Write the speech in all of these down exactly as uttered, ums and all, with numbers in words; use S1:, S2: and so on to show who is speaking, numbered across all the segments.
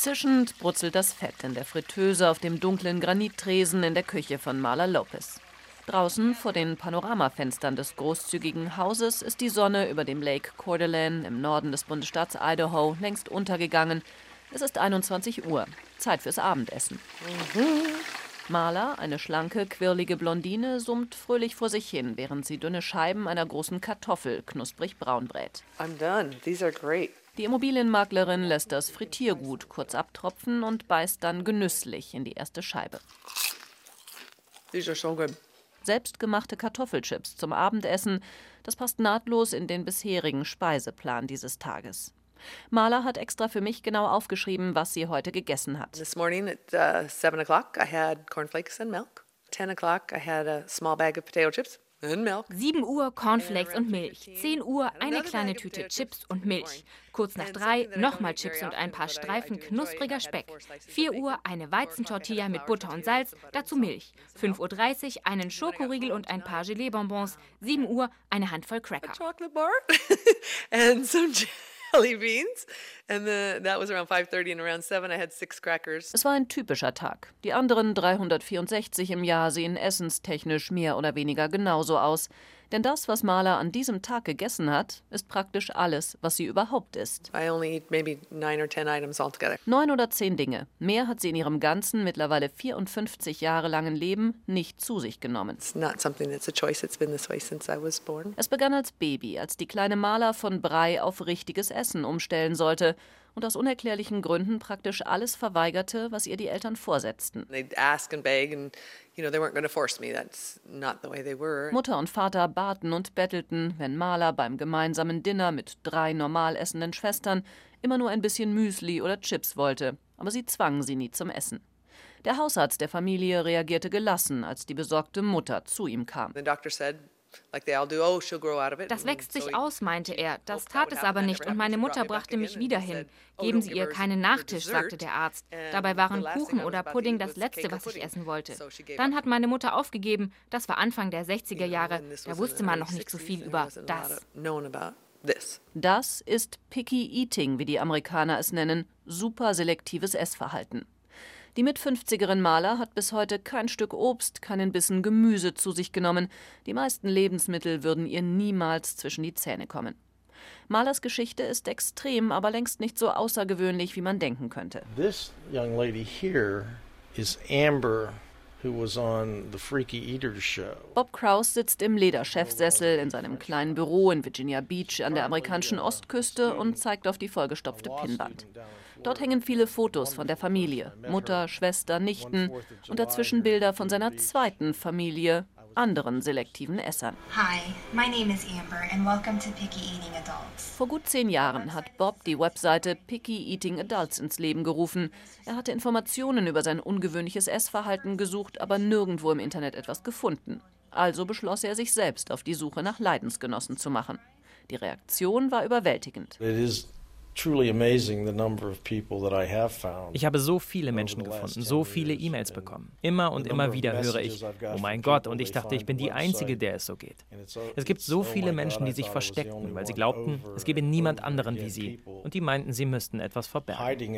S1: Zischend brutzelt das Fett in der Fritteuse auf dem dunklen Granittresen in der Küche von Marla Lopez. Draußen vor den Panoramafenstern des großzügigen Hauses ist die Sonne über dem Lake Coeur d'Alene im Norden des Bundesstaats Idaho längst untergegangen. Es ist einundzwanzig Uhr, Zeit fürs Abendessen. Mhm. Marla, eine schlanke, quirlige Blondine, summt fröhlich vor sich hin, während sie dünne Scheiben einer großen Kartoffel knusprig braun brät.
S2: I'm done. These are great.
S1: Die Immobilienmaklerin lässt das Frittiergut kurz abtropfen und beißt dann genüsslich in die erste Scheibe.
S2: These are so good.
S1: Selbstgemachte Kartoffelchips zum Abendessen, das passt nahtlos in den bisherigen Speiseplan dieses Tages. Marla hat extra für mich genau aufgeschrieben, was sie heute gegessen hat.
S2: This morning at uh, seven o'clock I had cornflakes and milk. ten o'clock I had a small bag of potato chips and milk.
S3: sieben Uhr Cornflakes und Milch. zehn Uhr eine kleine Tüte Chips und Milch. Kurz nach drei nochmal Chips und ein paar Streifen knuspriger Speck. vier Uhr eine Weizentortilla mit Butter und Salz, dazu Milch. fünf Uhr dreißig einen Schokoriegel und ein paar Gelee-Bonbons. sieben Uhr eine Handvoll Cracker.
S2: A chocolate bar and some jelly beans. And the, that was around five thirty and around seven I had six crackers.
S1: Es war ein typischer Tag. Die anderen dreihundertvierundsechzig im Jahr sehen essenstechnisch mehr oder weniger genauso aus. Denn das, was Marla an diesem Tag gegessen hat, ist praktisch alles, was sie überhaupt isst.
S2: I only eat maybe nine or ten items altogether.
S1: Neun oder zehn Dinge. Mehr hat sie in ihrem ganzen, mittlerweile vierundfünfzig Jahre langen Leben nicht zu sich genommen.
S2: It's not something that's a choice. It's been this way since I was born.
S1: Es begann als Baby, als die kleine Marla von Brei auf richtiges Essen umstellen sollte und aus unerklärlichen Gründen praktisch alles verweigerte, was ihr die Eltern vorsetzten.
S2: They'd ask and beg and, you know, they weren't going to force me. That's not the way they were.
S1: Mutter und Vater baten und bettelten, wenn Marla beim gemeinsamen Dinner mit drei normal essenden Schwestern immer nur ein bisschen Müsli oder Chips wollte, aber sie zwangen sie nie zum Essen. Der Hausarzt der Familie reagierte gelassen, als die besorgte Mutter zu ihm kam.
S2: The doctor said, like they all do, oh, she'll grow out of it.
S3: Das wächst sich aus, meinte er. Das tat es aber nicht und meine Mutter brachte mich wieder hin. Geben Sie ihr keinen Nachtisch, sagte der Arzt. Dabei waren Kuchen oder Pudding das Letzte, was ich essen wollte. Dann hat meine Mutter aufgegeben. Das war Anfang der sechziger Jahre. Da wusste man noch nicht so viel über das.
S1: Das ist Picky Eating, wie die Amerikaner es nennen, super selektives Essverhalten. Die Mitfünfzigerin Marla hat bis heute kein Stück Obst, keinen Bissen Gemüse zu sich genommen. Die meisten Lebensmittel würden ihr niemals zwischen die Zähne kommen. Marlas Geschichte ist extrem, aber längst nicht so außergewöhnlich, wie man denken könnte.
S4: This young lady here is Amber, who was on the Freaky Eaters show.
S1: Bob Krause sitzt im Lederchefsessel in seinem kleinen Büro in Virginia Beach an der amerikanischen Ostküste und zeigt auf die vollgestopfte Pinnwand. Dort hängen viele Fotos von der Familie, Mutter, Schwester, Nichten und dazwischen Bilder von seiner zweiten Familie, anderen selektiven Essern.
S5: Hi, my name is Amber and welcome to Picky Eating Adults.
S1: Vor gut zehn Jahren hat Bob die Webseite Picky Eating Adults ins Leben gerufen. Er hatte Informationen über sein ungewöhnliches Essverhalten gesucht, aber nirgendwo im Internet etwas gefunden. Also beschloss er, sich selbst auf die Suche nach Leidensgenossen zu machen. Die Reaktion war überwältigend.
S4: It is truly amazing the number of people that I have found.
S6: Ich habe so viele Menschen gefunden, so viele E-Mails bekommen. Immer und immer wieder höre ich, oh mein Gott, und ich dachte, ich bin die Einzige, der es so geht. Es gibt so viele Menschen, die sich versteckten, weil sie glaubten, es gebe niemand anderen wie sie. Und die meinten, sie müssten etwas verbergen.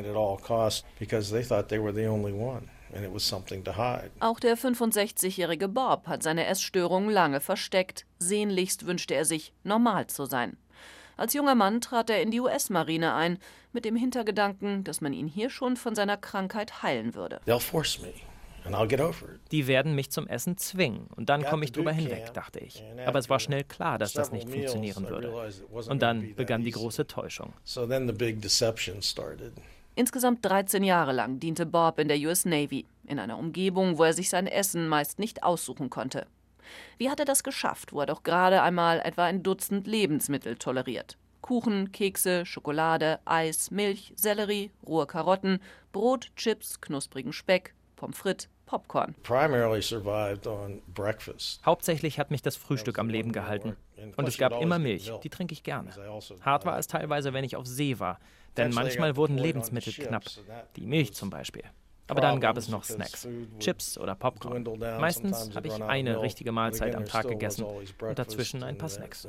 S1: Auch der fünfundsechzigjährige Bob hat seine Essstörung lange versteckt. Sehnlichst wünschte er sich, normal zu sein. Als junger Mann trat er in die U S-Marine ein, mit dem Hintergedanken, dass man ihn hier schon von seiner Krankheit heilen würde.
S6: Die werden mich zum Essen zwingen und dann komme ich drüber hinweg, dachte ich. Aber es war schnell klar, dass das nicht funktionieren würde. Und dann begann die große Täuschung.
S1: Insgesamt dreizehn Jahre lang diente Bob in der U S Navy, in einer Umgebung, wo er sich sein Essen meist nicht aussuchen konnte. Wie hat er das geschafft, wo er doch gerade einmal etwa ein Dutzend Lebensmittel toleriert? Kuchen, Kekse, Schokolade, Eis, Milch, Sellerie, rohe Karotten, Brot, Chips, knusprigen Speck, Pommes frites, Popcorn.
S6: Hauptsächlich hat mich das Frühstück am Leben gehalten. Und es gab immer Milch, die trinke ich gerne. Hart war es teilweise, wenn ich auf See war, denn manchmal wurden Lebensmittel knapp, die Milch zum Beispiel. Aber dann gab es noch Snacks, Chips oder Popcorn. Meistens habe ich eine richtige Mahlzeit am Tag gegessen und dazwischen ein paar Snacks.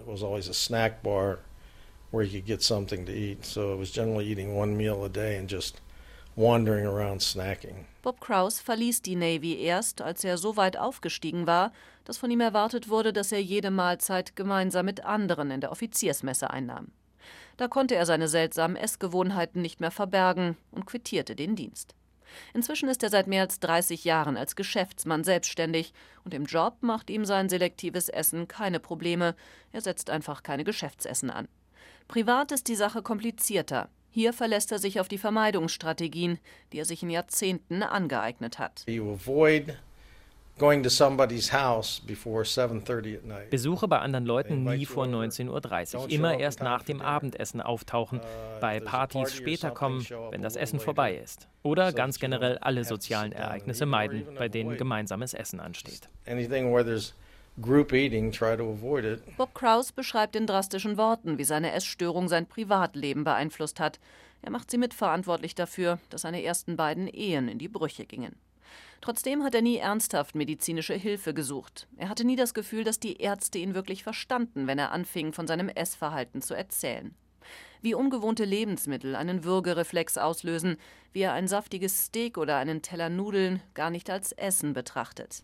S4: wandering around snacking.
S1: Bob Kraus verließ die Navy erst, als er so weit aufgestiegen war, dass von ihm erwartet wurde, dass er jede Mahlzeit gemeinsam mit anderen in der Offiziersmesse einnahm. Da konnte er seine seltsamen Essgewohnheiten nicht mehr verbergen und quittierte den Dienst. Inzwischen ist er seit mehr als dreißig Jahren als Geschäftsmann selbstständig und im Job macht ihm sein selektives Essen keine Probleme. Er setzt einfach keine Geschäftsessen an. Privat ist die Sache komplizierter. Hier verlässt er sich auf die Vermeidungsstrategien, die er sich in Jahrzehnten angeeignet hat.
S4: You avoid going to somebody's house before seven thirty at night.
S6: Besuche bei anderen Leuten nie vor neunzehn Uhr dreißig, immer erst nach dem Abendessen auftauchen, bei Partys später kommen, wenn das Essen vorbei ist. Oder ganz generell alle sozialen Ereignisse meiden, bei denen gemeinsames Essen ansteht.
S4: Anything where there's group eating, try to avoid it.
S1: Bob Kraus beschreibt in drastischen Worten, wie seine Essstörung sein Privatleben beeinflusst hat. Er macht sie mitverantwortlich dafür, dass seine ersten beiden Ehen in die Brüche gingen. Trotzdem hat er nie ernsthaft medizinische Hilfe gesucht. Er hatte nie das Gefühl, dass die Ärzte ihn wirklich verstanden, wenn er anfing, von seinem Essverhalten zu erzählen. Wie ungewohnte Lebensmittel einen Würgereflex auslösen, wie er ein saftiges Steak oder einen Teller Nudeln gar nicht als Essen betrachtet.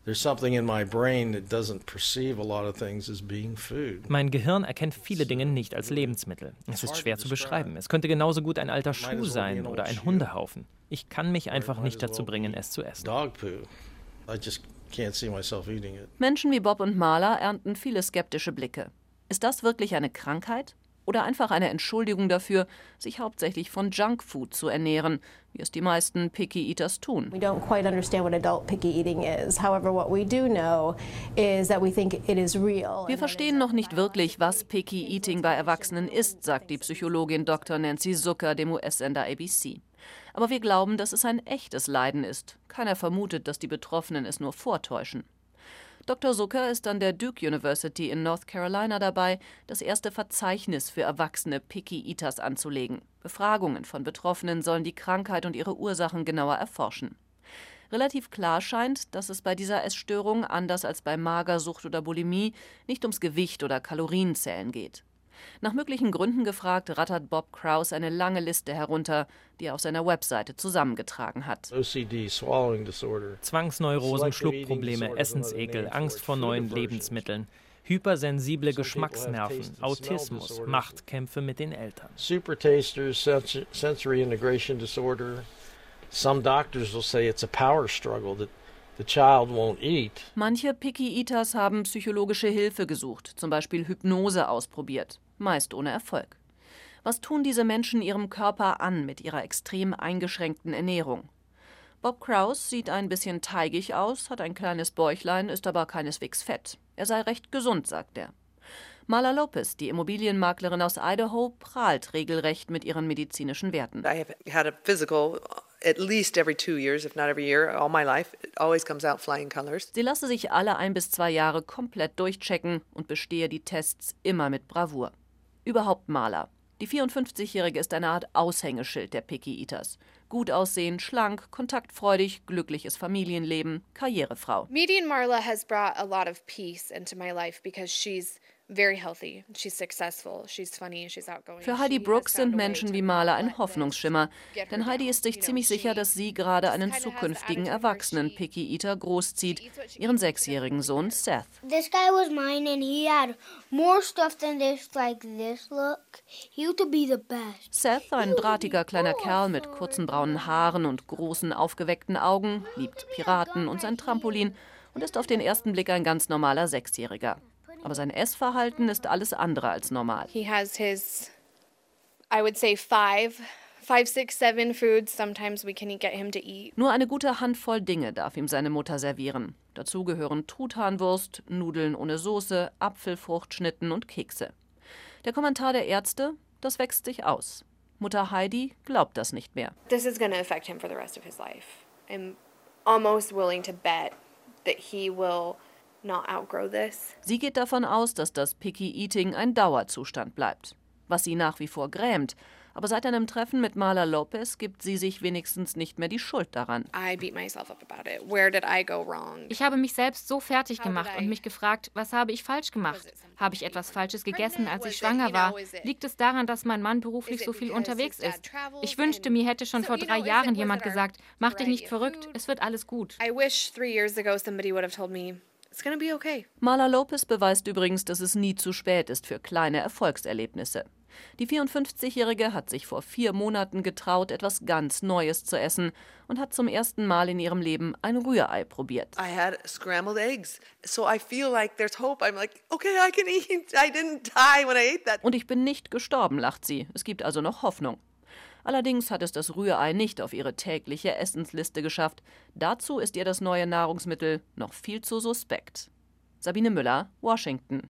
S6: Mein Gehirn erkennt viele Dinge nicht als Lebensmittel. Es ist schwer zu beschreiben. Es könnte genauso gut ein alter Schuh sein oder ein Hundehaufen. Ich kann mich einfach nicht dazu bringen, es zu essen.
S1: Menschen wie Bob und Marla ernten viele skeptische Blicke. Ist das wirklich eine Krankheit? Oder einfach eine Entschuldigung dafür, sich hauptsächlich von Junkfood zu ernähren, wie es die meisten Picky Eaters tun.
S7: We don't quite understand what adult picky eating is. However, what we do know is that we think it is real.
S1: Wir verstehen noch nicht wirklich, was Picky Eating bei Erwachsenen ist, sagt die Psychologin Doktor Nancy Zucker dem U S-Sender A B C. Aber wir glauben, dass es ein echtes Leiden ist. Keiner vermutet, dass die Betroffenen es nur vortäuschen. Doktor Zucker ist an der Duke University in North Carolina dabei, das erste Verzeichnis für erwachsene Picky Eaters anzulegen. Befragungen von Betroffenen sollen die Krankheit und ihre Ursachen genauer erforschen. Relativ klar scheint, dass es bei dieser Essstörung, anders als bei Magersucht oder Bulimie, nicht ums Gewicht oder Kalorienzählen geht. Nach möglichen Gründen gefragt, rattert Bob Kraus eine lange Liste herunter, die er auf seiner Webseite zusammengetragen hat.
S4: O C D, Swallowing Disorder,
S6: Zwangsneurosen, Schluckprobleme, Essensekel, Angst vor neuen Lebensmitteln, hypersensible Geschmacksnerven, Autismus, Machtkämpfe mit den Eltern.
S4: Supertasters, Sensory Integration Disorder. Some doctors will say it's a power struggle that the child won't eat.
S1: Manche Picky Eaters haben psychologische Hilfe gesucht, zum Beispiel Hypnose ausprobiert, meist ohne Erfolg. Was tun diese Menschen ihrem Körper an mit ihrer extrem eingeschränkten Ernährung? Bob Kraus sieht ein bisschen teigig aus, hat ein kleines Bäuchlein, ist aber keineswegs fett. Er sei recht gesund, sagt er. Marla Lopez, die Immobilienmaklerin aus Idaho, prahlt regelrecht mit ihren medizinischen Werten.
S2: I have had a physical at least every two years, if not every year, all my life. It always comes out flying colors.
S1: Sie lasse sich alle ein bis zwei Jahre komplett durchchecken und bestehe die Tests immer mit Bravour. Überhaupt Marla. Die vierundfünfzigjährige ist eine Art Aushängeschild der Picky Eaters. Gut aussehend, schlank, kontaktfreudig, glückliches Familienleben, Karrierefrau.
S8: Meeting Marla has brought a lot of peace into my life because she's very healthy. She's successful. She's funny. She's outgoing.
S1: Für Heidi Brooks sind Menschen wie Marla ein Hoffnungsschimmer. Denn Heidi ist sich ziemlich sicher, dass sie gerade einen zukünftigen erwachsenen Picky Eater großzieht, ihren sechsjährigen Sohn Seth.
S9: This guy was mine and he had more stuff than this, like this, look. He used to be the best.
S1: Seth, ein drahtiger kleiner Kerl mit kurzen braunen Haaren und großen aufgeweckten Augen, liebt Piraten und sein Trampolin und ist auf den ersten Blick ein ganz normaler Sechsjähriger. Aber sein Essverhalten ist alles andere als normal.
S8: He has his, I would say five, five, six, seven foods. Sometimes we can get him to eat.
S1: Nur eine gute Handvoll Dinge darf ihm seine Mutter servieren. Dazu gehören Truthahnwurst, Nudeln ohne Soße, Apfelfruchtschnitten und Kekse. Der Kommentar der Ärzte, das wächst sich aus. Mutter Heidi glaubt das nicht mehr.
S8: This is going to affect him for the rest of his life. I'm almost willing to bet that he will not outgrow this.
S1: Sie geht davon aus, dass das Picky Eating ein Dauerzustand bleibt. was sie nach wie vor grämt. Aber seit einem Treffen mit Marla Lopez gibt sie sich wenigstens nicht mehr die Schuld daran.
S3: Ich habe mich selbst so fertig gemacht und mich gefragt, was habe ich falsch gemacht? Habe ich etwas Falsches gegessen, als ich schwanger war? Liegt es daran, dass mein Mann beruflich so viel unterwegs ist? Ich wünschte, mir hätte schon vor drei Jahren jemand gesagt, mach dich nicht verrückt, es wird alles gut.
S1: Marla Lopez beweist übrigens, dass es nie zu spät ist für kleine Erfolgserlebnisse. Die vierundfünfzigjährige hat sich vor vier Monaten getraut, etwas ganz Neues zu essen und hat zum ersten Mal in ihrem Leben ein Rührei probiert.
S2: I had scrambled eggs, so I feel like there's hope. I'm like, okay, I can eat. I didn't die when I ate that.
S1: Und ich bin nicht gestorben, lacht sie. Es gibt also noch Hoffnung. Allerdings hat es das Rührei nicht auf ihre tägliche Essensliste geschafft. Dazu ist ihr das neue Nahrungsmittel noch viel zu suspekt. Sabine Müller, Washington.